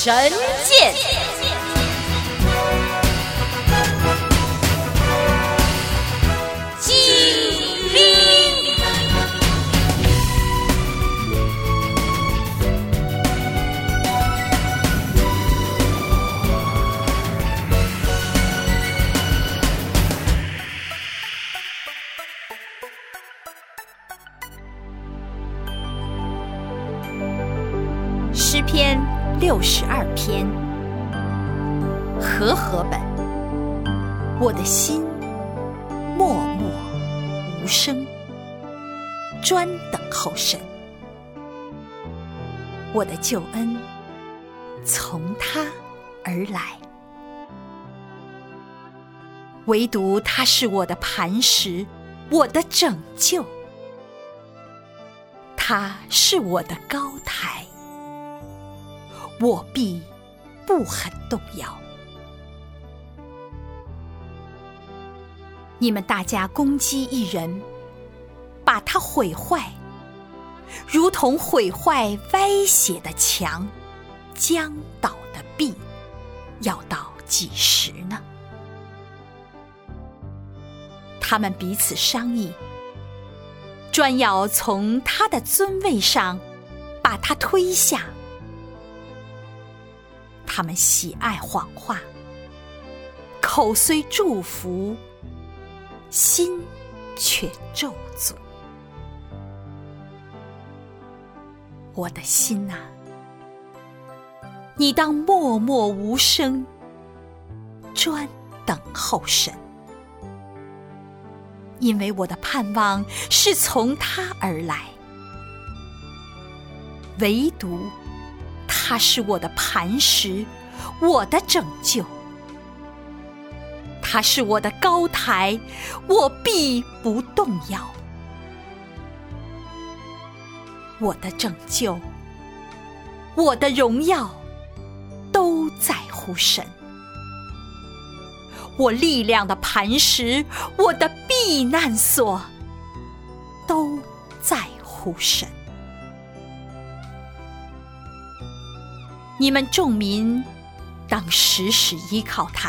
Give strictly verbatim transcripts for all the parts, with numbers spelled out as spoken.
神剑。诗篇六十二篇，和合本。我的心默默无声，专等候神。我的救恩从他而来，唯独他是我的磐石，我的拯救。他是我的高台，我必不很动摇。你们大家攻击一人，把他毁坏，如同毁坏歪斜的墙，将倒的壁，要到几时呢？他们彼此商议，专要从他的尊位上把他推下。他们喜爱谎话，口虽祝福，心却咒诅。我的心啊，你当默默无声，专等候神，因为我的盼望是从他而来，唯独他是我的磐石，我的拯救。他是我的高台，我必不动摇。我的拯救，我的荣耀，都在乎神。我力量的磐石，我的避难所，都在乎神。你们众民当时时依靠他，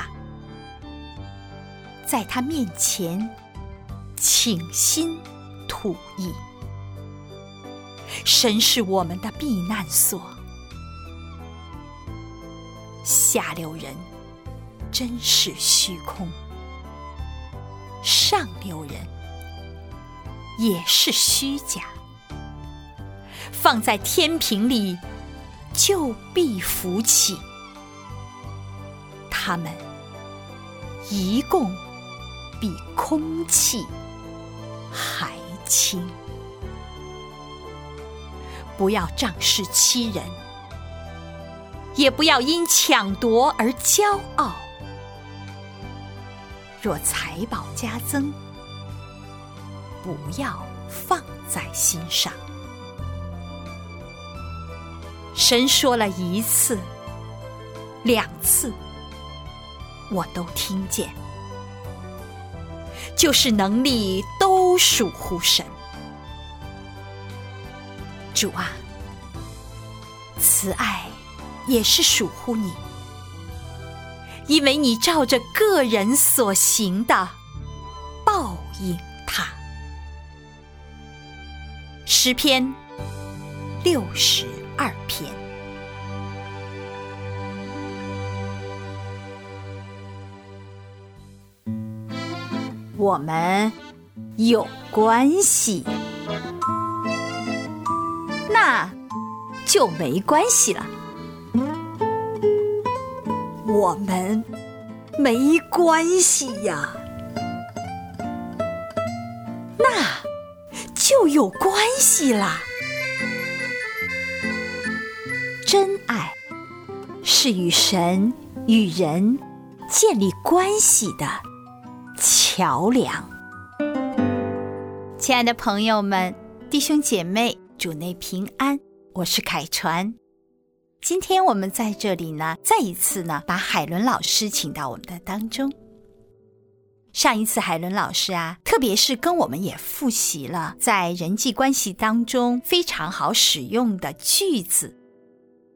在他面前倾心吐意。神是我们的避难所。下流人真是虚空，上流人也是虚假，放在天平里就必浮起。他们一共比空气还轻。不要仗势欺人，也不要因抢夺而骄傲。若财宝加增，不要放在心上。神说了一次、两次，我都听见，就是能力都属乎神。主啊，慈爱也是属乎你，因为你照着个人所行的报应他。诗篇六十二篇。我们有关系，那就没关系了。我们没关系呀，那就有关系啦。真爱是与神与人建立关系的桥梁。亲爱的朋友们，弟兄姐妹，主内平安，我是凯传。今天我们在这里呢，再一次呢，把海伦老师请到我们的当中。上一次海伦老师啊，特别是跟我们也复习了在人际关系当中非常好使用的句子，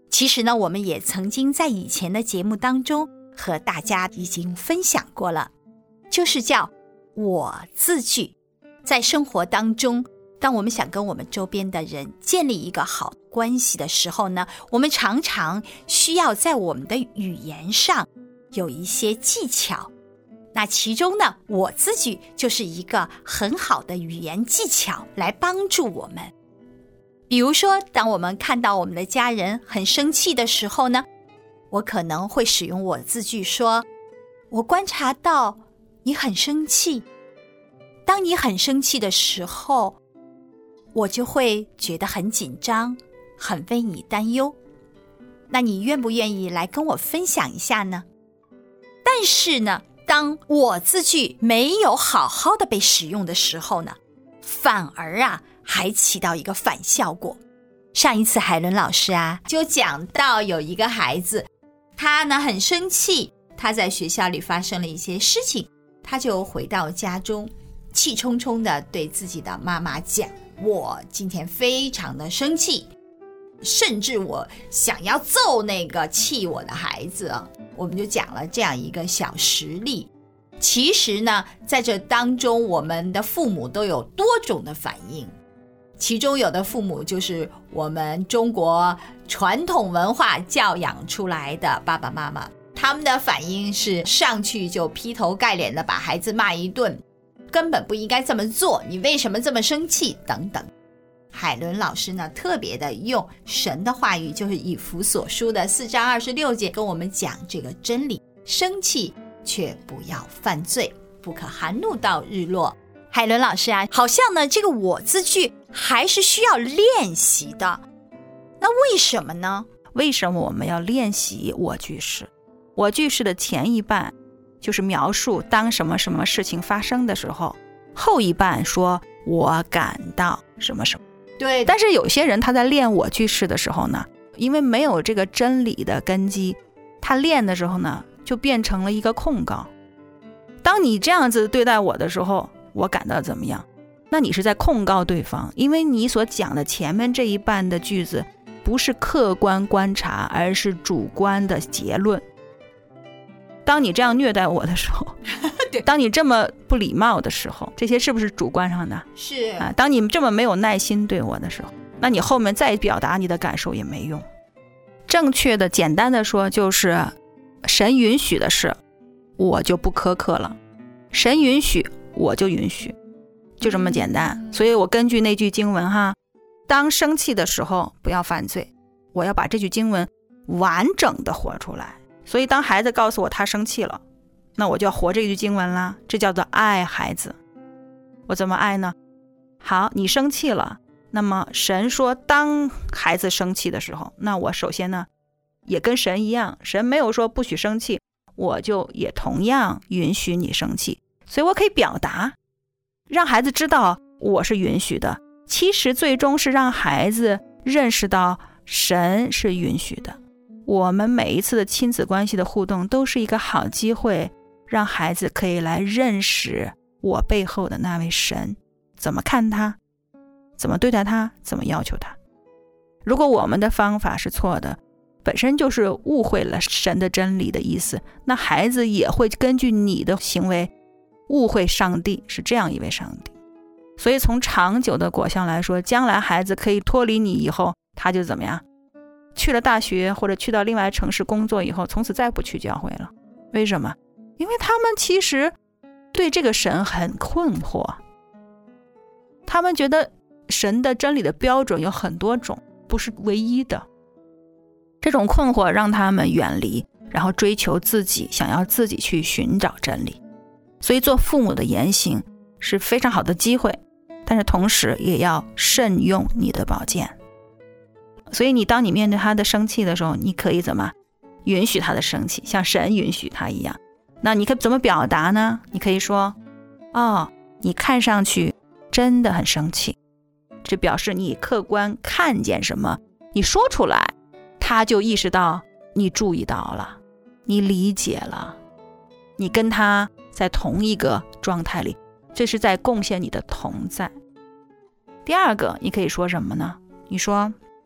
其实呢，我们也曾经在以前的节目当中和大家已经分享过了，就是叫我字句。在生活当中，当我们想跟我们周边的人建立一个好关系的时候呢，我们常常需要在我们的语言上有一些技巧。那其中呢，我字句就是一个很好的语言技巧，来帮助我们。比如说，当我们看到我们的家人很生气的时候呢，我可能会使用我字句说，我观察到你很生气。当你很生气的时候，我就会觉得很紧张，很为你担忧。那你愿不愿意来跟我分享一下呢？但是呢，当我字句没有好好的被使用的时候呢，反而啊还起到一个反效果。上一次海伦老师啊就讲到有一个孩子，他呢很生气，他在学校里发生了一些事情，他就回到家中，气冲冲地对自己的妈妈讲，我今天非常的生气，甚至我想要揍那个气我的孩子。我们就讲了这样一个小实例。其实呢，在这当中，我们的父母都有多种的反应，其中有的父母就是我们中国传统文化教养出来的爸爸妈妈，他们的反应是上去就劈头盖脸的把孩子骂一顿，根本不应该这么做，你为什么这么生气等等。海伦老师呢，特别的用神的话语，就是以弗所书的四章二十六节跟我们讲这个真理，生气却不要犯罪，不可含怒到日落。海伦老师啊，好像呢这个我字句还是需要练习的，那为什么呢？ 为什么我们要练习我句式？我句式的前一半就是描述当什么什么事情发生的时候，后一半说我感到什么什么。 对， 但是有些人他在练我句式的时候呢，因为没有这个真理的根基，他练的时候呢就变成了一个控告。当你这样子对待我的时候，我感到怎么样？那你是在控告对方，因为你所讲的前面这一半的句子不是客观观察，而是主观的结论。当你这样虐待我的时候当你这么不礼貌的时候，这些是不是主观上的？ 是啊。当你这么没有耐心对我的时候，那你后面再表达你的感受也没用。正确的简单的说，就是神允许的事我就不苛刻了，神允许我就允许，就这么简单。所以我根据那句经文哈，当生气的时候不要犯罪，我要把这句经文完整的活出来。所以当孩子告诉我他生气了，那我就要活这句经文啦，这叫做爱孩子。我怎么爱呢？好，你生气了，那么神说当孩子生气的时候，那我首先呢也跟神一样，神没有说不许生气，我就也同样允许你生气。所以我可以表达，让孩子知道我是允许的，其实最终是让孩子认识到神是允许的。我们每一次的亲子关系的互动都是一个好机会，让孩子可以来认识我背后的那位神，怎么看他，怎么对待他，怎么要求他。如果我们的方法是错的，本身就是误会了神的真理的意思，那孩子也会根据你的行为误会上帝是这样一位上帝。所以从长久的果效来说，将来孩子可以脱离你以后，他就怎么样，去了大学或者去到另外城市工作以后，从此再不去教会了。为什么？因为他们其实对这个神很困惑，他们觉得神的真理的标准有很多种，不是唯一的。这种困惑让他们远离，然后追求自己，想要自己去寻找真理。所以做父母的言行是非常好的机会，但是同时也要慎用你的宝剑。所以你当你面对他的生气的时候，你可以怎么允许他的生气，像神允许他一样。那你可以怎么表达呢？你可以说，哦，你看上去真的很生气，这表示你客观看见什么，你说出来，他就意识到你注意到了，你理解了，你跟他在同一个状态里，这是在贡献你的同在。第二个，你可以说什么呢？你说，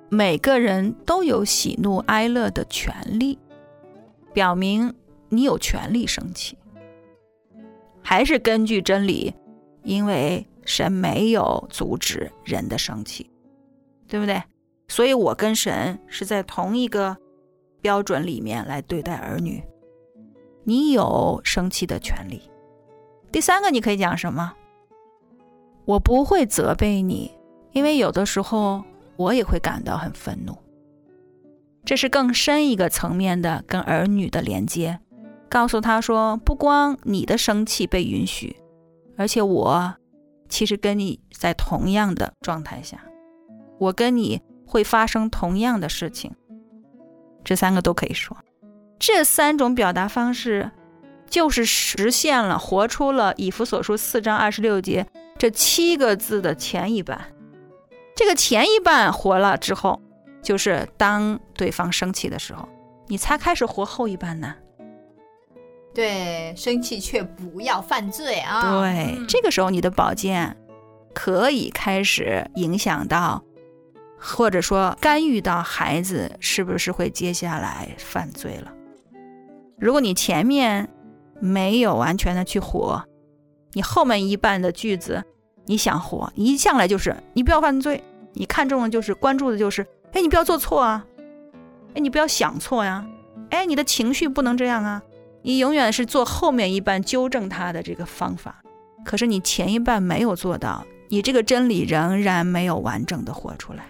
每个人都有喜怒哀乐的权利，表明你有权利生气。还是根据真理，因为神没有阻止人的生气，对不对？所以我跟神是在同一个标准里面来对待儿女，你有生气的权利。第三个，你可以讲什么？我不会责备你，因为有的时候我也会感到很愤怒。这是更深一个层面的跟儿女的连接，告诉他说，不光你的生气被允许，而且我其实跟你在同样的状态下，我跟你会发生同样的事情。这三个都可以说。这三种表达方式就是实现了，活出了以弗所书四章二十六节这七个字的前一半。这个前一半活了之后，就是当对方生气的时候，你才开始活后一半呢。 对，生气却不要犯罪啊。 对、嗯、这个时候你的宝剑可以开始影响到，或者说干预到孩子是不是会接下来犯罪了。如果你前面没有完全的去活，你后面一半的句子你想活，你一向来就是你不要犯罪，你看重的就是关注的就是哎，你不要做错啊，哎，你不要想错呀，哎，你的情绪不能这样啊，你永远是做后面一半纠正他的这个方法，可是你前一半没有做到，你这个真理仍然没有完整的活出来。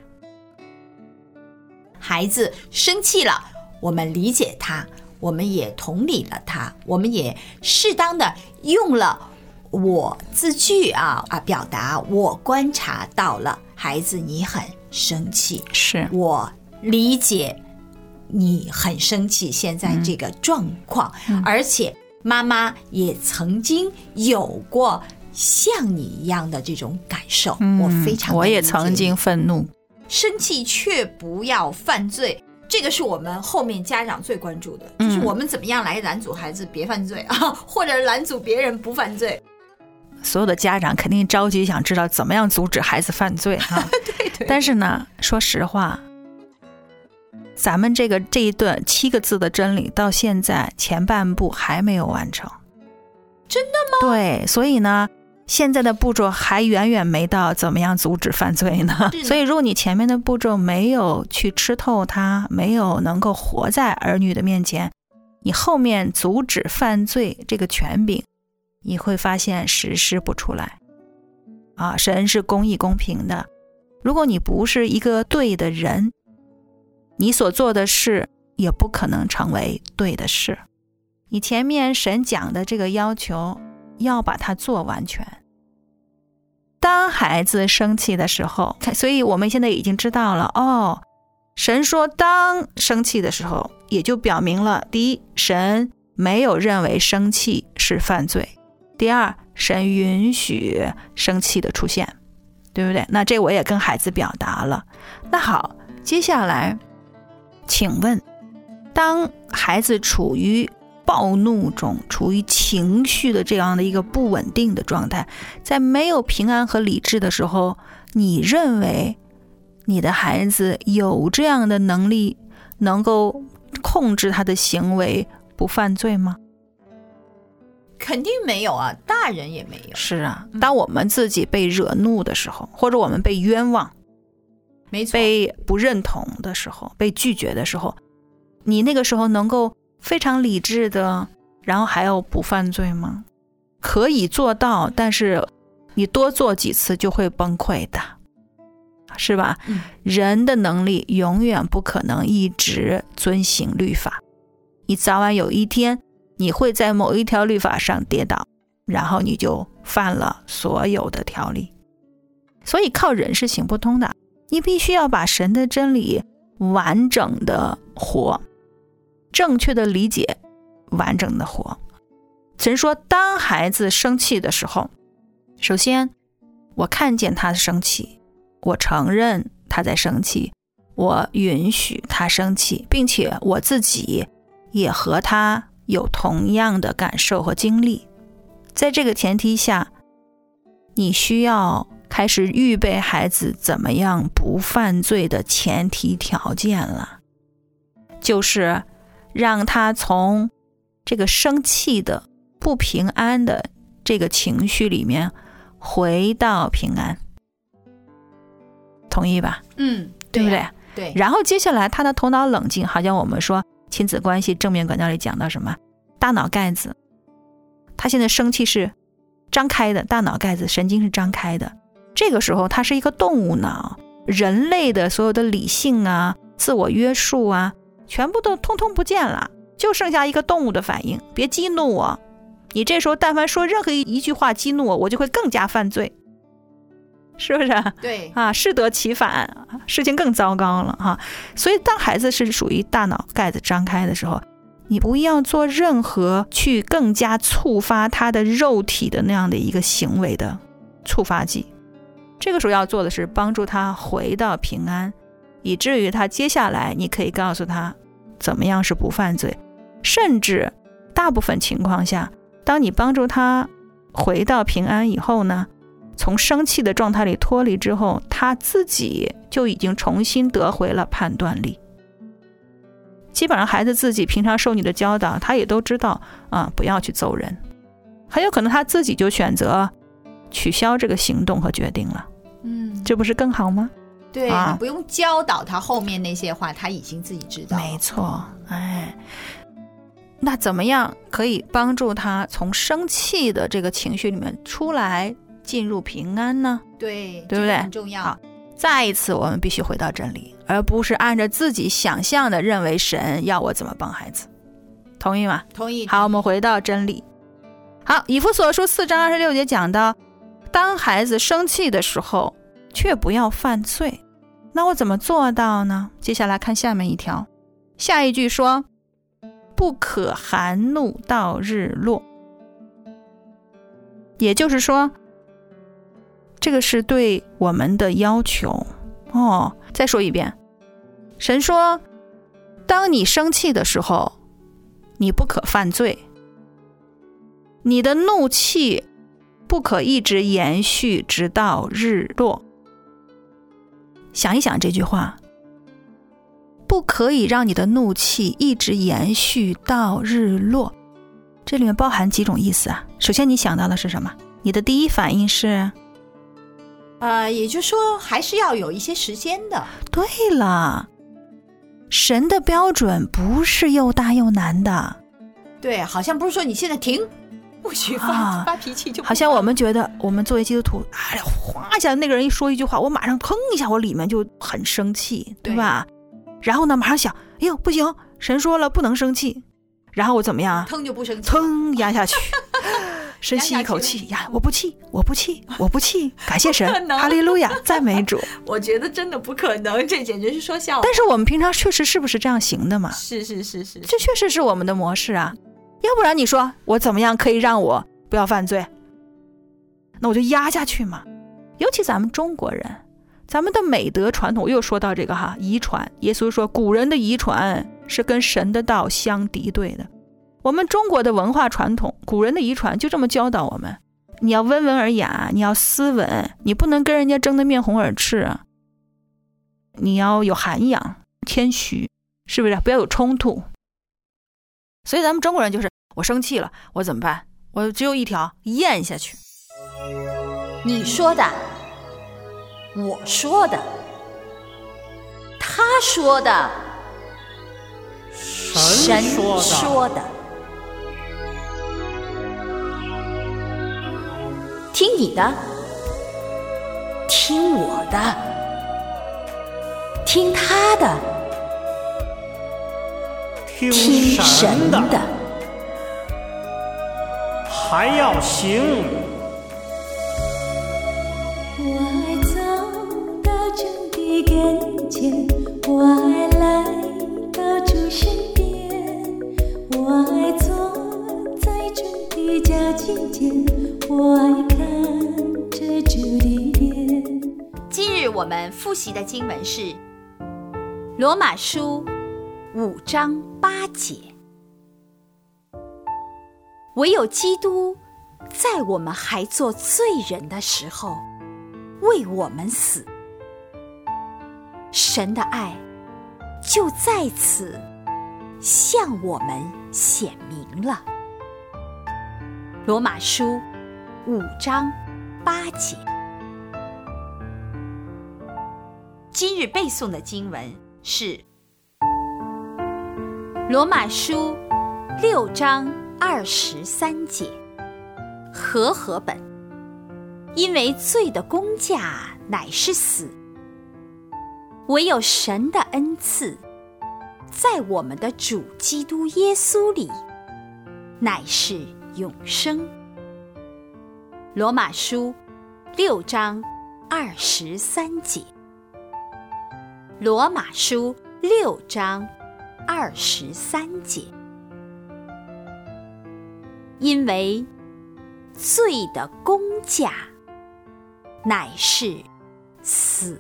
孩子生气了，我们理解他，我们也同理了他，我们也适当的用了我字句啊啊，表达我观察到了孩子你很生气， 是我理解你很生气现在这个状况、嗯、而且妈妈也曾经有过像你一样的这种感受、嗯、我非常我也曾经愤怒， 生气却不要犯罪，这个是我们后面家长最关注的、嗯、就是我们怎么样来拦阻孩子别犯罪啊，或者拦阻别人不犯罪。 所有的家长肯定着急想知道怎么样阻止孩子犯罪啊对对， 但是呢，说实话，咱们这个这一段七个字的真理到现在前半部还没有完成。 真的吗？ 对，所以呢现在的步骤还远远没到怎么样阻止犯罪呢。所以如果你前面的步骤没有去吃透它，没有能够活在儿女的面前，你后面阻止犯罪这个权柄你会发现实施不出来啊！神是公义公平的，如果你不是一个对的人，你所做的事也不可能成为对的事。你前面神讲的这个要求要把它做完全。当孩子生气的时候，所以我们现在已经知道了哦，神说当生气的时候，也就表明了，第一，神没有认为生气是犯罪，第二，神允许生气的出现，对不对？那这我也跟孩子表达了。那好，接下来请问，当孩子处于暴怒中，处于情绪的这样的一个不稳定的状态，在没有平安和理智的时候，你认为你的孩子有这样的能力能够控制他的行为不犯罪吗？ 肯定没有啊，大人也没有。 是啊，当我们自己被惹怒的时候，或者我们被冤枉， 没错， 被不认同的时候，被拒绝的时候，你那个时候能够非常理智的，然后还要不犯罪吗？可以做到，但是你多做几次就会崩溃的，是吧？ 嗯、 人的能力永远不可能一直遵行律法，你早晚有一天你会在某一条律法上跌倒，然后你就犯了所有的条例。所以靠人是行不通的，你必须要把神的真理完整的活，正确的理解，完整的活。神说当孩子生气的时候，首先我看见他生气，我承认他在生气，我允许他生气，并且我自己也和他有同样的感受和经历。在这个前提下，你需要开始预备孩子怎么样不犯罪的前提条件了，就是让他从这个生气的不平安的这个情绪里面回到平安，同意吧？ 嗯， 对不对？ 对。 然后接下来他的头脑冷静，好像我们说亲子关系正面管教里讲到什么大脑盖子，他现在生气是张开的，大脑盖子神经是张开的，这个时候他是一个动物脑，人类的所有的理性啊自我约束啊全部都通通不见了，就剩下一个动物的反应，别激怒我，你这时候但凡说任何一句话激怒我，我就会更加犯罪，是不是？ 对啊，适得其反，事情更糟糕了哈。所以当孩子是属于大脑盖子张开的时候，你不要做任何去更加触发他的肉体的那样的一个行为的触发剂，这个时候要做的是帮助他回到平安，以至于他接下来你可以告诉他怎么样是不犯罪，甚至大部分情况下，当你帮助他回到平安以后呢，从生气的状态里脱离之后，他自己就已经重新得回了判断力。基本上孩子自己平常受你的教导，他也都知道啊，不要去揍人，很有可能他自己就选择取消这个行动和决定了。嗯，这不是更好吗？ 对、啊、你不用教导他后面那些话，他已经自己知道。 没错，哎，那怎么样可以帮助他从生气的这个情绪里面出来，进入平安呢？ 对， 对不对？ 很重要。 好，再一次我们必须回到真理，而不是按照自己想象的认为神要我怎么帮孩子，同意吗？ 同意。 好，我们回到真理。好，以弗所书四章二十六节讲到，当孩子生气的时候却不要犯罪，那我怎么做到呢？接下来看下面一条，下一句说不可含怒到日落，也就是说这个是对我们的要求哦。再说一遍，神说当你生气的时候你不可犯罪，你的怒气不可一直延续直到日落。想一想这句话，不可以让你的怒气一直延续到日落，这里面包含几种意思啊？首先你想到的是什么？你的第一反应是呃，也就是说还是要有一些时间的。 对了，神的标准不是又大又难的。 对，好像不是说你现在停不许发、啊、发脾气就不好像我们觉得我们作为基督徒，哎呀，哗一下那个人一说一句话，我马上砰一下我里面就很生气， 对, 对吧？然后呢马上想，哎呦不行，神说了不能生气，然后我怎么样？ 腾就不生气， 腾压下去深吸一口气呀，我不气我不气我不气，感谢神，哈利路亚，赞美主。 我觉得真的不可能，这简直是说笑话。 但是我们平常确实是不是这样行的嘛？ 是是是是， 这确实是我们的模式啊。要不然你说我怎么样可以让我不要犯罪？那我就压下去嘛。尤其咱们中国人，咱们的美德传统，我又说到这个哈，遗传。耶稣说古人的遗传是跟神的道相敌对的。我们中国的文化传统，古人的遗传就这么教导我们，你要温文尔雅，你要斯文，你不能跟人家争得面红耳赤，你要有涵养谦虚，是不是？不要有冲突。所以咱们中国人就是我生气了我怎么办？我只有一条，咽下去。 你说的，我说的，他说的，神说的，听你的，听我的，听他的， 听神的， 还要行。 我爱走到主的跟前，我爱来到主身边，我爱坐在主的脚近前，我爱看着主的脸。 今日我们复习的经文是罗马书五章八节，唯有基督在我们还做罪人的时候为我们死，神的爱就在此向我们显明了。罗马书五章八节。今日背诵的经文是罗马书六章二十三节，和合本。因为罪的工价乃是死，唯有神的恩赐在我们的主基督耶稣里乃是永生。罗马书六章二十三节。罗马书六章二十三节。因为罪的工价乃是死，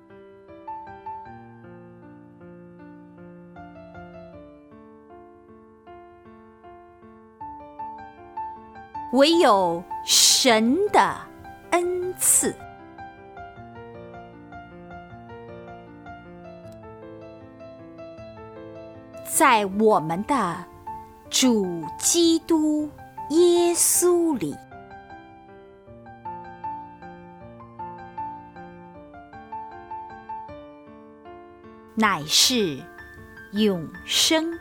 唯有神的恩赐。在我们的主基督耶稣里，乃是永生。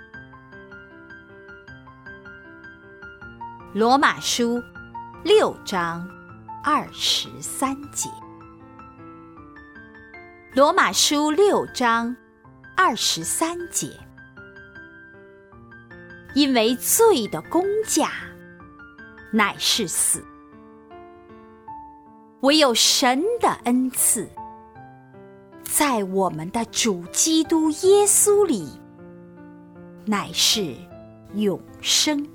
罗马书六章二十三节。罗马书六章二十三节。因为罪的工价乃是死，唯有神的恩赐在我们的主基督耶稣里乃是永生。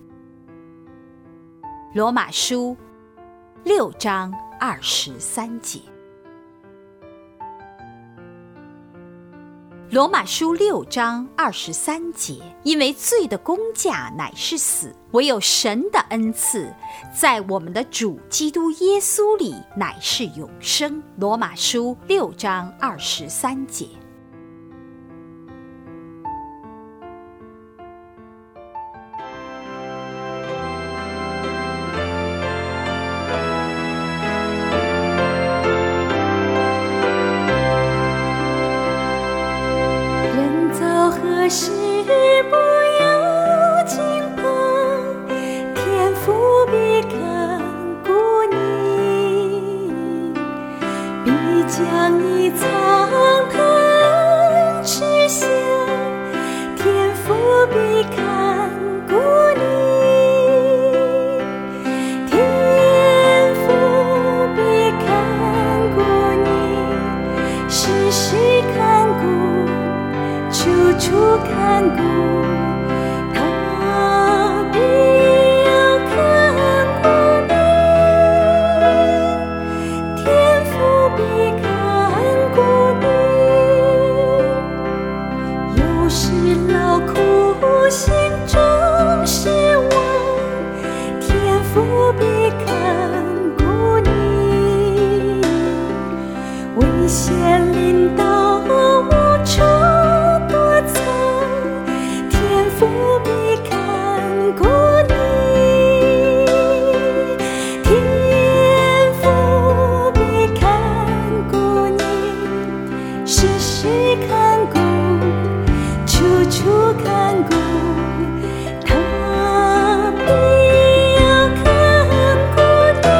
罗马书六章二十三节。罗马书六章二十三节。因为罪的工价乃是死，唯有神的恩赐在我们的主基督耶稣里乃是永生。罗马书六章二十三节。 何时不要惊慌，天父必看顾你，必将你藏探吃下，天父必看顾你，天父必看顾你，时时看顾，处处看顾，他必要看顾你，天父必看顾你。有时劳苦心中失望，天父必看顾你，危险临到无处父必看顾你，天父必看顾你，时时看顾，处处看顾，他必要看顾你，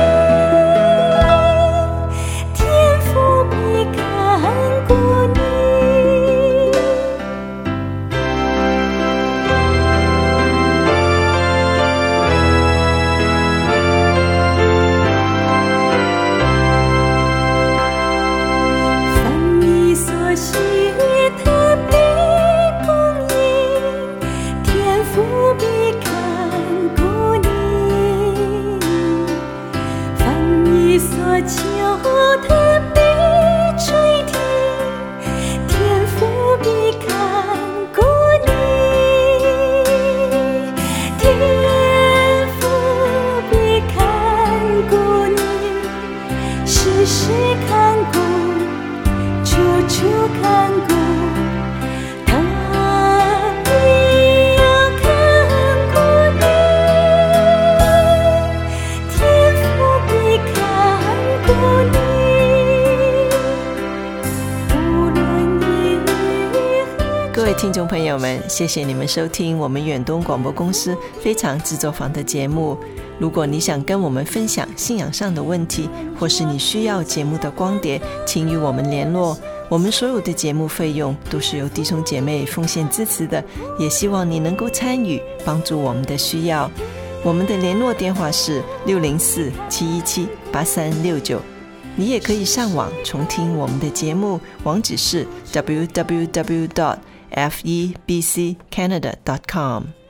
天父必看顾你。所求他必垂听，天父必看顾你，天父必看顾你，时时看过，处处看过，他也要看过你，天父必看过你。 各位听众朋友们，谢谢你们收听我们远东广播公司非常制作坊的节目。如果你想跟我们分享信仰上的问题，或是你需要节目的光碟，请与我们联络。我们所有的节目费用都是由弟兄姐妹奉献支持的，也希望你能够参与，帮助我们的需要。我们的联络电话是六零四七一七八三六九，你也可以上网重听我们的节目，网址是 double-u double-u double-u dot f e b c canada dot com。